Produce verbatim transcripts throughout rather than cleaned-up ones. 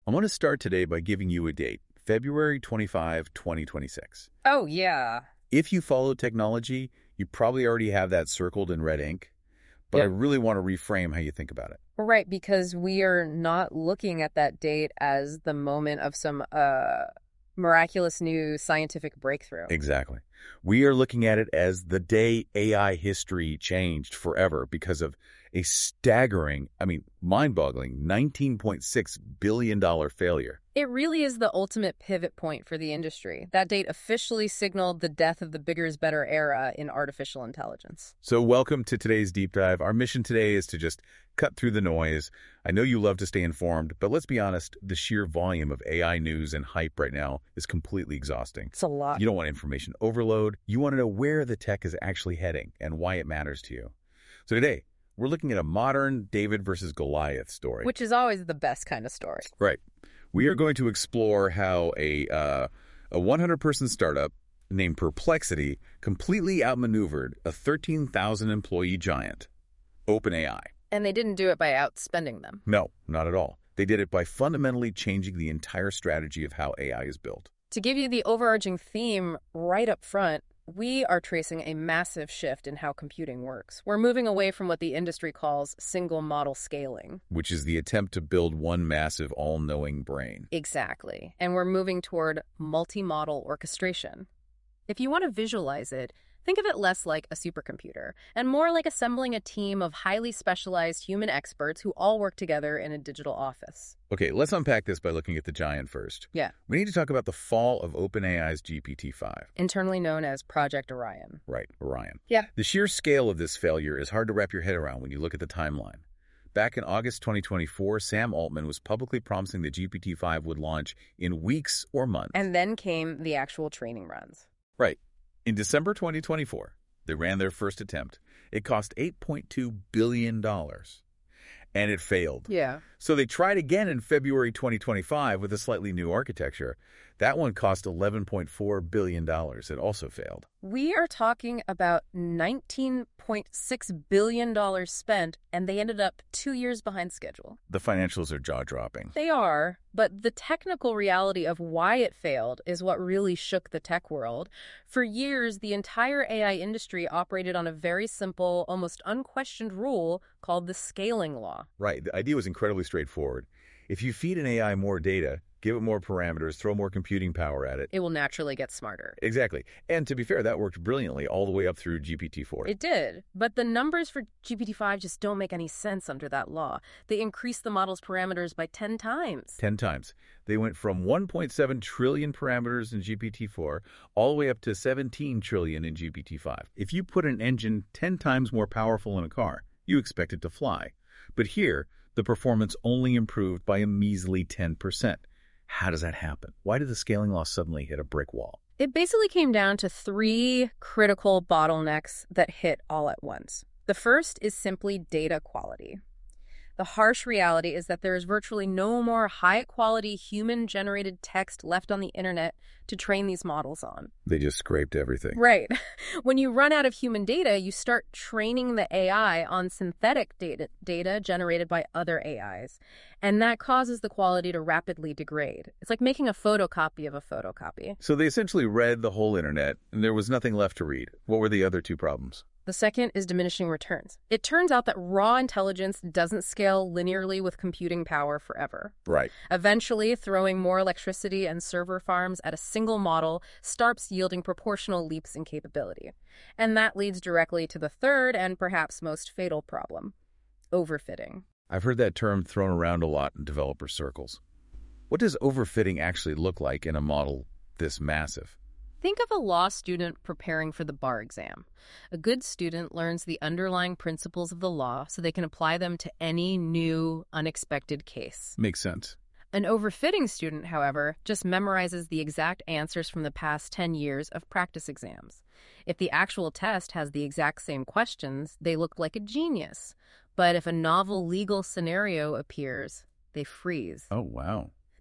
I'm going to start today by giving you a date, February twenty-fifth, twenty twenty-six. Oh, yeah. If you follow technology, you probably already have that circled in red ink, but Yep. I really want to reframe how you think about it. Right, because we are not looking at that date as the moment of some uh, miraculous new scientific breakthrough. Exactly. We are looking at it as the day A I history changed forever because of a staggering, I mean, mind-boggling nineteen point six billion dollars failure. It really is the ultimate pivot point for the industry. That date officially signaled the death of the bigger is better era in artificial intelligence. So welcome to today's deep dive. Our mission today is to just cut through the noise. I know you love to stay informed, but let's be honest, the sheer volume of A I news and hype right now is completely exhausting. It's a lot. You don't want information overload. You want to know where the tech is actually heading and why it matters to you. So today, we're looking at a modern David versus Goliath story. Which is always the best kind of story. Right. We are going to explore how a uh, a one hundred person startup named Perplexity completely outmaneuvered a thirteen thousand employee giant, OpenAI. And they didn't do it by outspending them. No, not at all. They did it by fundamentally changing the entire strategy of how A I is built. To give you the overarching theme right up front, we are tracing a massive shift in how computing works. We're moving away from what the industry calls single model scaling. Which is the attempt to build one massive all-knowing brain. Exactly. And we're moving toward multi-model orchestration. If you want to visualize it, think of it less like a supercomputer and more like assembling a team of highly specialized human experts who all work together in a digital office. Okay, let's unpack this by looking at the giant first. Yeah. We need to talk about the fall of OpenAI's G P T five. Internally known as Project Orion. Right, Orion. Yeah. The sheer scale of this failure is hard to wrap your head around when you look at the timeline. Back in August twenty twenty-four, Sam Altman was publicly promising that G P T five would launch in weeks or months. And then came the actual training runs. Right. In December twenty twenty-four, they ran their first attempt. It cost eight point two billion dollars, and it failed. Yeah. So they tried again in February twenty twenty-five with a slightly new architecture. That one cost eleven point four billion dollars. It also failed. We are talking about nineteen point six billion dollars spent, and they ended up two years behind schedule. The financials are jaw-dropping. They are, but the technical reality of why it failed is what really shook the tech world. For years, the entire A I industry operated on a very simple, almost unquestioned rule called the scaling law. Right. The idea was incredibly straightforward. If you feed an A I more data, give it more parameters, throw more computing power at it. It will naturally get smarter. Exactly. And to be fair, that worked brilliantly all the way up through G P T four. It did, but the numbers for G P T five just don't make any sense under that law. They increased the model's parameters by ten times. Ten times. They went from one point seven trillion parameters in G P T four all the way up to seventeen trillion in G P T five. If you put an engine ten times more powerful in a car, you expect it to fly. But here, the performance only improved by a measly ten percent. How does that happen? Why did the scaling law suddenly hit a brick wall? It basically came down to three critical bottlenecks that hit all at once. The first is simply data quality. The harsh reality is that there is virtually no more high-quality human-generated text left on the internet to train these models on. They just scraped everything. Right. When you run out of human data, you start training the A I on synthetic data, data generated by other A Is. And that causes the quality to rapidly degrade. It's like making a photocopy of a photocopy. So they essentially read the whole internet, and there was nothing left to read. What were the other two problems? The second is diminishing returns. It turns out that raw intelligence doesn't scale linearly with computing power forever. Right. Eventually, throwing more electricity and server farms at a single model starts yielding proportional leaps in capability. And that leads directly to the third and perhaps most fatal problem, overfitting. I've heard that term thrown around a lot in developer circles. What does overfitting actually look like in a model this massive? Think of a law student preparing for the bar exam. A good student learns the underlying principles of the law so they can apply them to any new, unexpected case. Makes sense. An overfitting student, however, just memorizes the exact answers from the past ten years of practice exams. If the actual test has the exact same questions, they look like a genius. But if a novel legal scenario appears, they freeze. Oh, wow.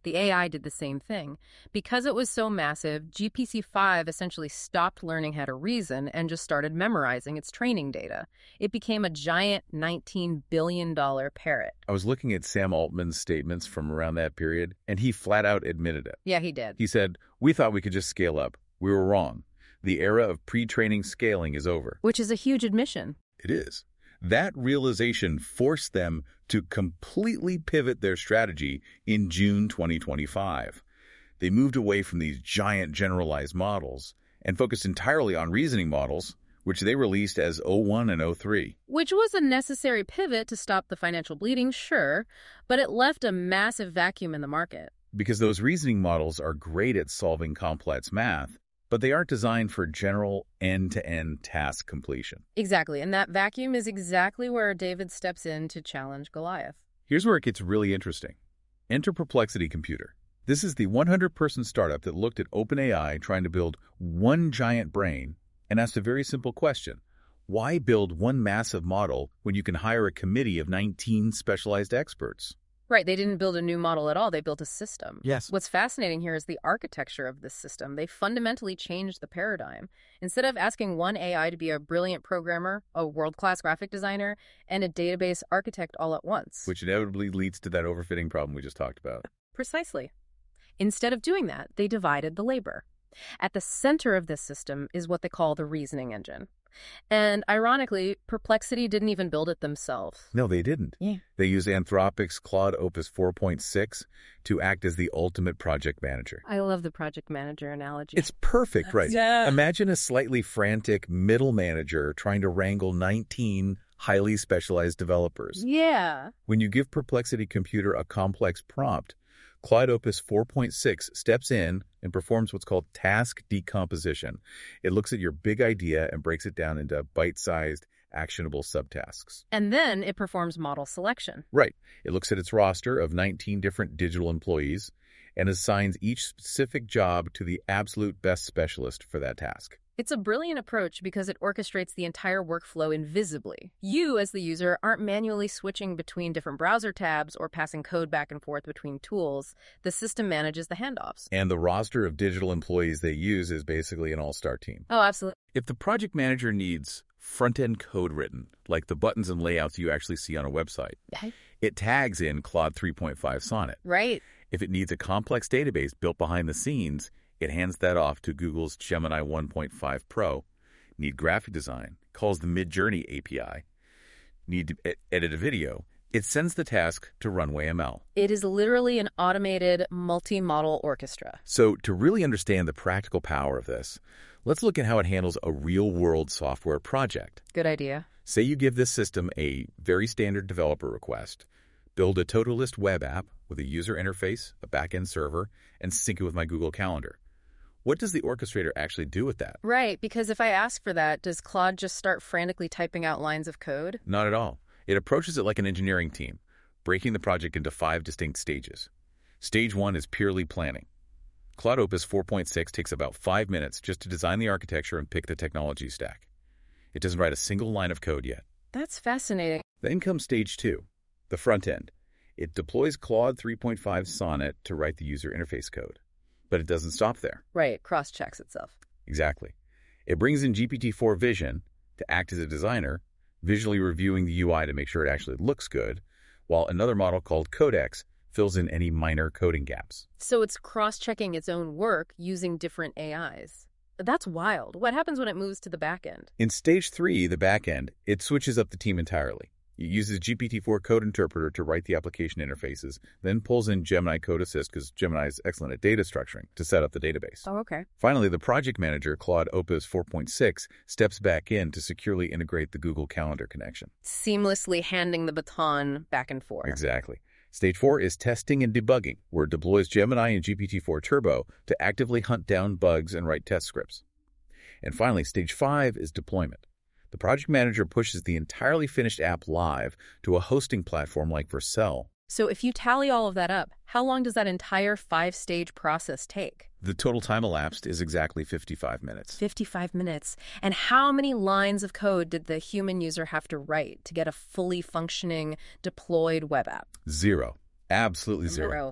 The A I did the same thing. Because it was so massive, G P T five essentially stopped learning how to reason and just started memorizing its training data. It became a giant nineteen billion dollar parrot. I was looking at Sam Altman's statements from around that period, and he flat out admitted it. Yeah, he did. He said, "We thought we could just scale up. We were wrong. The era of pre-training scaling is over." Which is a huge admission. It is. That realization forced them to completely pivot their strategy in June twenty twenty-five. They moved away from these giant generalized models and focused entirely on reasoning models, which they released as O one and O three. Which was a necessary pivot to stop the financial bleeding, sure, but it left a massive vacuum in the market. Because those reasoning models are great at solving complex math, but they aren't designed for general end-to-end task completion. Exactly, and that vacuum is exactly where David steps in to challenge Goliath. Here's where it gets really interesting. Enter Perplexity Computer. This is the one hundred person startup that looked at OpenAI trying to build one giant brain and asked a very simple question. Why build one massive model when you can hire a committee of nineteen specialized experts? Right, they didn't build a new model at all, they built a system. Yes. What's fascinating here is the architecture of this system. They fundamentally changed the paradigm. Instead of asking one A I to be a brilliant programmer, a world-class graphic designer, and a database architect all at once. Which inevitably leads to that overfitting problem we just talked about. Precisely. Instead of doing that, they divided the labor. At the center of this system is what they call the reasoning engine. And ironically, Perplexity didn't even build it themselves. No, they didn't. Yeah. They used Anthropic's Claude Opus four point six to act as the ultimate project manager. I love the project manager analogy. It's perfect, right? Yeah. Imagine a slightly frantic middle manager trying to wrangle nineteen highly specialized developers. Yeah. When you give Perplexity Computer a complex prompt, Claude Opus four point six steps in and performs what's called task decomposition. It looks at your big idea and breaks it down into bite-sized, actionable subtasks. And then it performs model selection. Right. It looks at its roster of nineteen different digital employees and assigns each specific job to the absolute best specialist for that task. It's a brilliant approach because it orchestrates the entire workflow invisibly. You, as the user, aren't manually switching between different browser tabs or passing code back and forth between tools. The system manages the handoffs. And the roster of digital employees they use is basically an all-star team. Oh, absolutely. If the project manager needs front-end code written, like the buttons and layouts you actually see on a website, Okay. it tags in Claude three point five Sonnet. Right. If it needs a complex database built behind the scenes, it hands that off to Google's Gemini one point five Pro. Need graphic design, calls the Midjourney A P I. Need to e- edit a video, it sends the task to Runway M L. It is literally an automated multi-model orchestra. So to really understand the practical power of this, let's look at how it handles a real-world software project. Good idea. Say you give this system a very standard developer request. Build a Totolist web app with a user interface, a backend server, and sync it with my Google Calendar. What does the orchestrator actually do with that? Right, because if I ask for that, does Claude just start frantically typing out lines of code? Not at all. It approaches it like an engineering team, breaking the project into five distinct stages. Stage one is purely planning. Claude Opus four point six takes about five minutes just to design the architecture and pick the technology stack. It doesn't write a single line of code yet. That's fascinating. Then comes stage two, the front end. It deploys Claude three point five Sonnet to write the user interface code. But it doesn't stop there. Right, cross-checks itself. Exactly. It brings in G P T four Vision to act as a designer, visually reviewing the U I to make sure it actually looks good, while another model called Codex fills in any minor coding gaps. So it's cross-checking its own work using different A Is. That's wild. What happens when it moves to the back end? In stage three, the back end, it switches up the team entirely. It uses G P T four Code Interpreter to write the application interfaces, then pulls in Gemini Code Assist, because Gemini is excellent at data structuring, to set up the database. Oh, okay. Finally, the project manager, Claude Opus four point six, steps back in to securely integrate the Google Calendar connection. Seamlessly handing the baton back and forth. Exactly. Stage four is testing and debugging, where it deploys Gemini and G P T four Turbo to actively hunt down bugs and write test scripts. And finally, stage five is deployment. The project manager pushes the entirely finished app live to a hosting platform like Vercel. So if you tally all of that up, how long does that entire five-stage process take? The total time elapsed is exactly fifty-five minutes. fifty-five minutes. And how many lines of code did the human user have to write to get a fully functioning, deployed web app? Zero. Absolutely zero. Zero.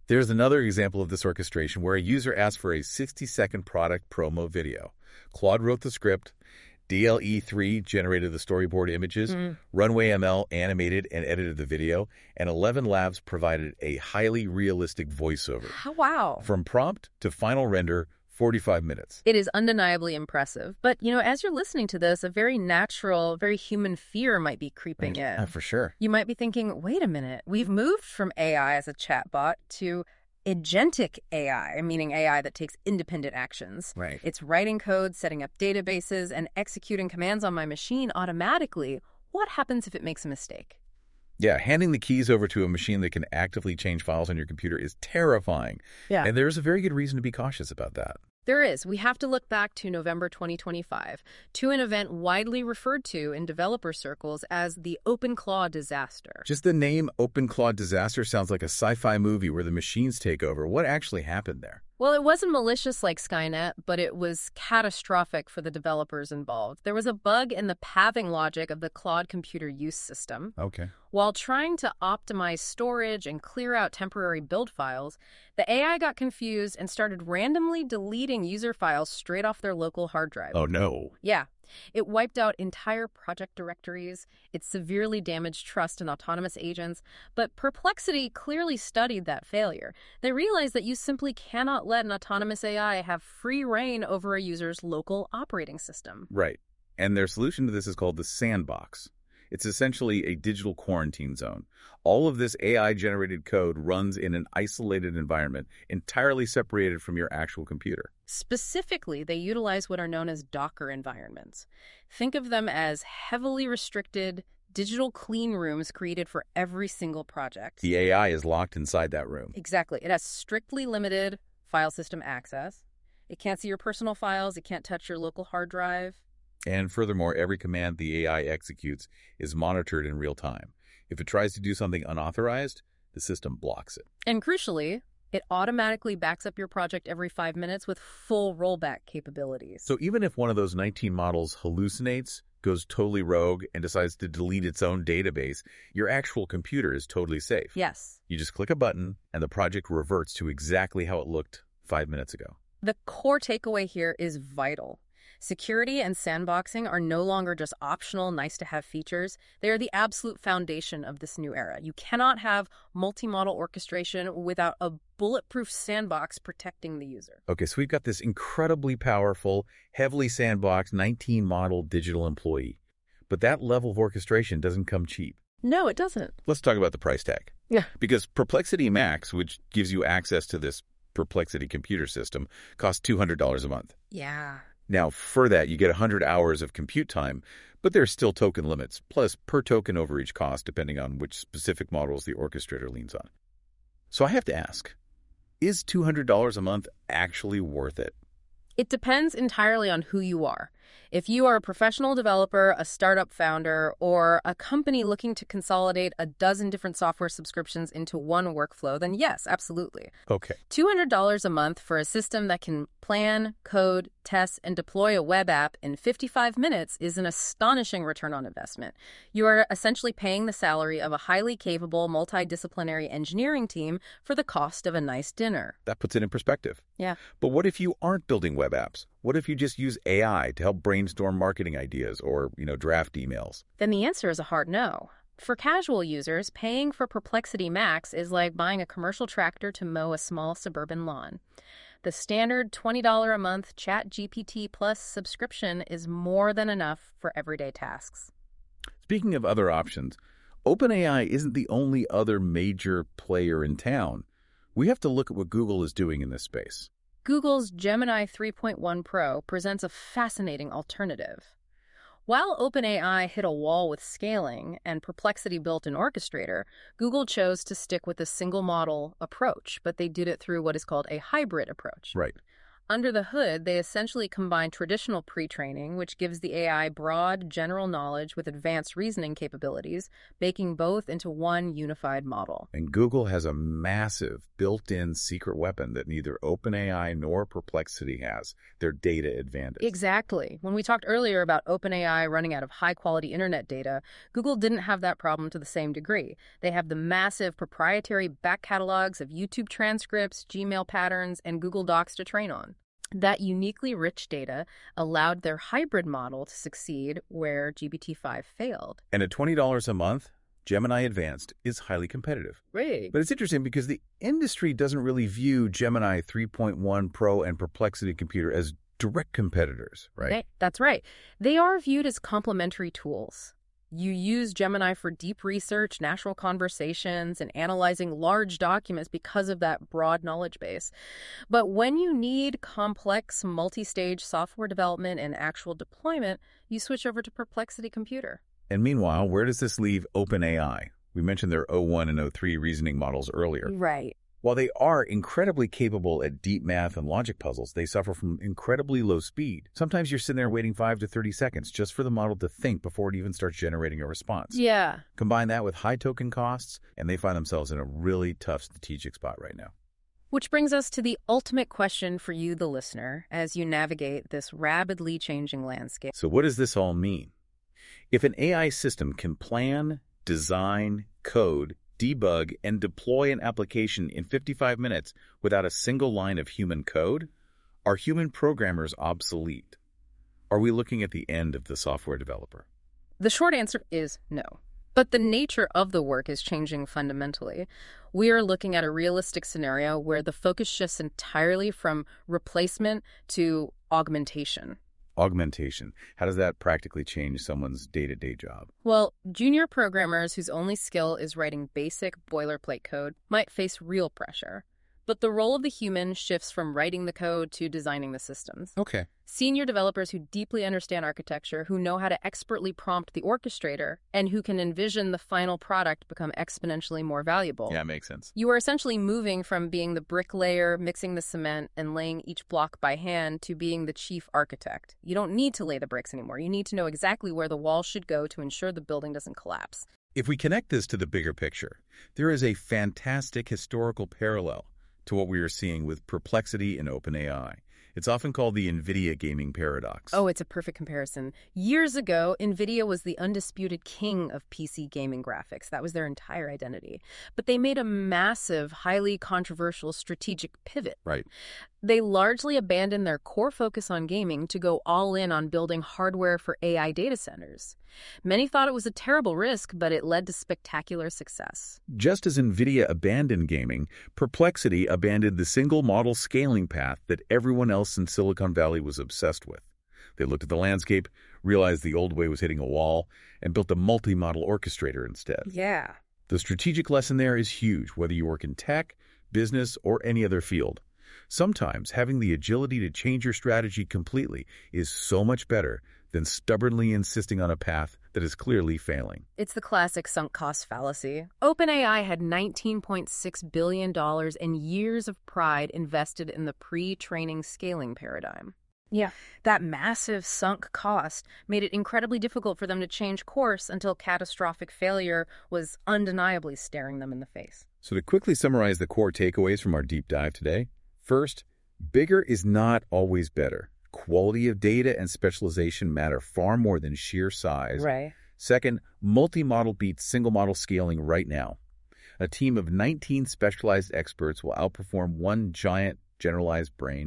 There's another example of this orchestration where a user asked for a sixty-second product promo video. Claude wrote the script, D L E three generated the storyboard images, mm. Runway M L animated and edited the video, and Eleven Labs provided a highly realistic voiceover. Oh, wow. From prompt to final render, forty-five minutes. It is undeniably impressive. But, you know, as you're listening to this, a very natural, very human fear might be creeping in. Uh, for sure. You might be thinking, wait a minute, we've moved from A I as a chatbot to agentic A I, meaning A I that takes independent actions. Right. It's writing code, setting up databases, and executing commands on my machine automatically. What happens if it makes a mistake? Yeah, handing the keys over to a machine that can actively change files on your computer is terrifying. Yeah. And there's a very good reason to be cautious about that. There is. We have to look back to November twenty twenty-five, to an event widely referred to in developer circles as the OpenClaw disaster. Just the name OpenClaw disaster sounds like a sci-fi movie where the machines take over. What actually happened there? Well, it wasn't malicious like Skynet, but it was catastrophic for the developers involved. There was a bug in the pathing logic of the Claude computer use system. Okay. While trying to optimize storage and clear out temporary build files, the A I got confused and started randomly deleting user files straight off their local hard drive. Oh, no. Yeah. It wiped out entire project directories. It severely damaged trust in autonomous agents. But Perplexity clearly studied that failure. They realized that you simply cannot let an autonomous A I have free reign over a user's local operating system. Right. And their solution to this is called the sandbox. It's essentially a digital quarantine zone. All of this A I-generated code runs in an isolated environment, entirely separated from your actual computer. Specifically, they utilize what are known as Docker environments. Think of them as heavily restricted digital clean rooms created for every single project. The A I is locked inside that room. Exactly. It has strictly limited file system access. It can't see your personal files. It can't touch your local hard drive. And furthermore, every command the A I executes is monitored in real time. If it tries to do something unauthorized, the system blocks it. And crucially, it automatically backs up your project every five minutes with full rollback capabilities. So even if one of those nineteen models hallucinates, goes totally rogue, and decides to delete its own database, your actual computer is totally safe. Yes. You just click a button, and the project reverts to exactly how it looked five minutes ago. The core takeaway here is vital. Security and sandboxing are no longer just optional, nice-to-have features. They are the absolute foundation of this new era. You cannot have multi-model orchestration without a bulletproof sandbox protecting the user. Okay, so we've got this incredibly powerful, heavily sandboxed nineteen model digital employee. But that level of orchestration doesn't come cheap. No, it doesn't. Let's talk about the price tag. Yeah. Because Perplexity Max, which gives you access to this Perplexity computer system, costs two hundred dollars a month. Yeah. Now, for that, you get one hundred hours of compute time, but there's still token limits, plus per token overage cost, depending on which specific models the orchestrator leans on. So I have to ask, is two hundred dollars a month actually worth it? It depends entirely on who you are. If you are a professional developer, a startup founder, or a company looking to consolidate a dozen different software subscriptions into one workflow, then yes, absolutely. Okay. two hundred dollars a month for a system that can plan, code, test, and deploy a web app in fifty-five minutes is an astonishing return on investment. You are essentially paying the salary of a highly capable, multidisciplinary engineering team for the cost of a nice dinner. That puts it in perspective. Yeah. But what if you aren't building web apps? What if you just use A I to help brainstorm marketing ideas or, you know, draft emails? Then the answer is a hard no. For casual users, paying for Perplexity Max is like buying a commercial tractor to mow a small suburban lawn. The standard twenty dollars a month ChatGPT Plus subscription is more than enough for everyday tasks. Speaking of other options, OpenAI isn't the only other major player in town. We have to look at what Google is doing in this space. Google's Gemini three point one Pro presents a fascinating alternative. While OpenAI hit a wall with scaling and Perplexity built an orchestrator, Google chose to stick with a single model approach, but they did it through what is called a hybrid approach. Right. Under the hood, they essentially combine traditional pre-training, which gives the A I broad, general knowledge with advanced reasoning capabilities, baking both into one unified model. And Google has a massive built-in secret weapon that neither OpenAI nor Perplexity has, their data advantage. Exactly. When we talked earlier about OpenAI running out of high-quality internet data, Google didn't have that problem to the same degree. They have the massive proprietary back catalogs of YouTube transcripts, Gmail patterns, and Google Docs to train on. That uniquely rich data allowed their hybrid model to succeed where G P T five failed. And at twenty dollars a month, Gemini Advanced is highly competitive. Right. But it's interesting because the industry doesn't really view Gemini three point one Pro and Perplexity Computer as direct competitors, right? They, that's right. They are viewed as complementary tools. You use Gemini for deep research, natural conversations, and analyzing large documents because of that broad knowledge base. But when you need complex, multi-stage software development and actual deployment, you switch over to Perplexity Computer. And meanwhile, where does this leave OpenAI? We mentioned their O one and O three reasoning models earlier. Right. While they are incredibly capable at deep math and logic puzzles, they suffer from incredibly low speed. Sometimes you're sitting there waiting five to thirty seconds just for the model to think before it even starts generating a response. Yeah. Combine that with high token costs, and they find themselves in a really tough strategic spot right now. Which brings us to the ultimate question for you, the listener, as you navigate this rapidly changing landscape. So what does this all mean? If an A I system can plan, design, code, debug, and deploy an application in fifty-five minutes without a single line of human code, are human programmers obsolete? Are we looking at the end of the software developer? The short answer is no. But the nature of the work is changing fundamentally. We are looking at a realistic scenario where the focus shifts entirely from replacement to augmentation. Augmentation. How does that practically change someone's day-to-day job? Well, junior programmers whose only skill is writing basic boilerplate code might face real pressure. But the role of the human shifts from writing the code to designing the systems. Okay. Senior developers who deeply understand architecture, who know how to expertly prompt the orchestrator, and who can envision the final product become exponentially more valuable. Yeah, makes sense. You are essentially moving from being the bricklayer, mixing the cement, and laying each block by hand to being the chief architect. You don't need to lay the bricks anymore. You need to know exactly where the walls should go to ensure the building doesn't collapse. If we connect this to the bigger picture, there is a fantastic historical parallel to what we are seeing with Perplexity and OpenAI. It's often called the NVIDIA gaming paradox. Oh, it's a perfect comparison. Years ago, NVIDIA was the undisputed king of P C gaming graphics. That was their entire identity. But they made a massive, highly controversial strategic pivot. Right. They largely abandoned their core focus on gaming to go all in on building hardware for A I data centers. Many thought it was a terrible risk, but it led to spectacular success. Just as NVIDIA abandoned gaming, Perplexity abandoned the single model scaling path that everyone else in Silicon Valley was obsessed with. They looked at the landscape, realized the old way was hitting a wall, and built a multi-model orchestrator instead. Yeah. The strategic lesson there is huge, whether you work in tech, business, or any other field. Sometimes having the agility to change your strategy completely is so much better than stubbornly insisting on a path that is clearly failing. It's the classic sunk cost fallacy. OpenAI had nineteen point six billion dollars and years of pride invested in the pre-training scaling paradigm. Yeah. That massive sunk cost made it incredibly difficult for them to change course until catastrophic failure was undeniably staring them in the face. So to quickly summarize the core takeaways from our deep dive today, first, bigger is not always better. Quality of data and specialization matter far more than sheer size. Right. Second, multi-model beats single-model scaling right now. A team of nineteen specialized experts will outperform one giant generalized brain.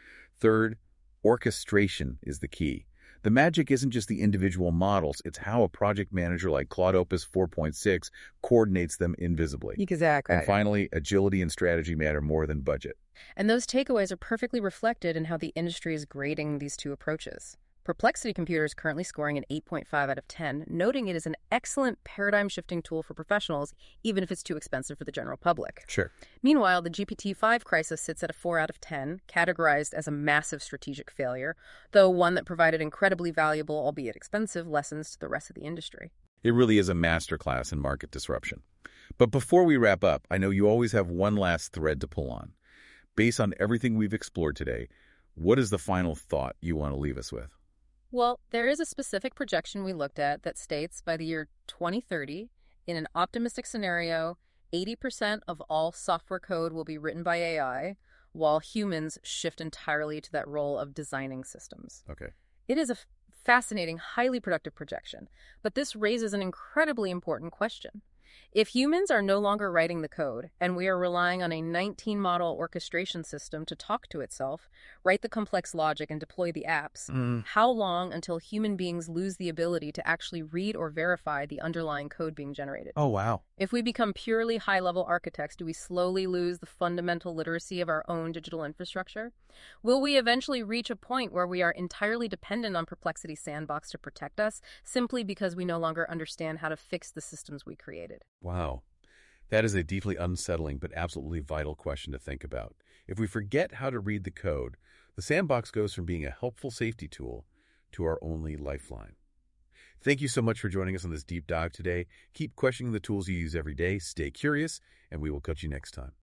Third, orchestration is the key. The magic isn't just the individual models, it's how a project manager like Claude Opus four point six coordinates them invisibly. Exactly. And finally, agility and strategy matter more than budget. And those takeaways are perfectly reflected in how the industry is grading these two approaches. Perplexity Computer is currently scoring an eight point five out of ten, noting it is an excellent paradigm-shifting tool for professionals, even if it's too expensive for the general public. Sure. Meanwhile, the G P T five crisis sits at a four out of ten, categorized as a massive strategic failure, though one that provided incredibly valuable, albeit expensive, lessons to the rest of the industry. It really is a masterclass in market disruption. But before we wrap up, I know you always have one last thread to pull on. Based on everything we've explored today, What is the final thought you want to leave us with? Well, there is a specific projection we looked at that states by the year twenty thirty, in an optimistic scenario, eighty percent of all software code will be written by A I, while humans shift entirely to that role of designing systems. Okay. It is a f- fascinating, highly productive projection, but this raises an incredibly important question. If humans are no longer writing the code, and we are relying on a nineteen model orchestration system to talk to itself, write the complex logic, and deploy the apps, Mm. how long until human beings lose the ability to actually read or verify the underlying code being generated? Oh, wow. If we become purely high-level architects, do we slowly lose the fundamental literacy of our own digital infrastructure? Will we eventually reach a point where we are entirely dependent on Perplexity Sandbox to protect us, simply because we no longer understand how to fix the systems we created? Wow. That is a deeply unsettling but absolutely vital question to think about. If we forget how to read the code, the sandbox goes from being a helpful safety tool to our only lifeline. Thank you so much for joining us on this deep dive today. Keep questioning the tools you use every day, stay curious, and we will catch you next time.